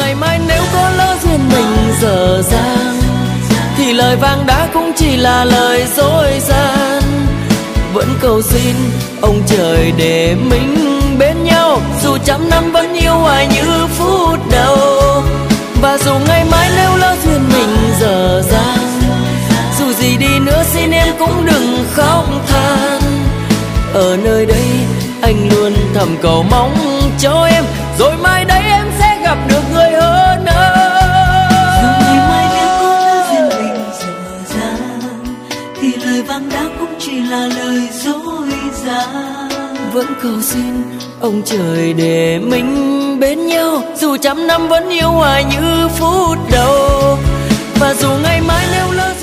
ngày mai nếu có lỡ duyên mình dở dang, thì lời vàng đã cũng chỉ là lời dối gian. Vẫn cầu xin ông trời để mình bên nhau, dù trăm năm vẫn yêu hoài như phút đầu. Và dù ngày mai nếu lỡ duyên mình dở dang, dù gì đi nữa xin em cũng đừng khóc than. Ở nơi đây anh luôn thầm cầu mong cho em, rồi mai đấy em sẽ gặp được người hơn ơi. Dù ngày mai nếu có lỡ duyên mình dở dang, thì lời vàng đã cũng chỉ là lời dối gian. Vẫn cầu xin ông trời để mình bên nhau, dù trăm năm vẫn yêu hoài như phút đầu. Và dù ngày mai nếu lỡ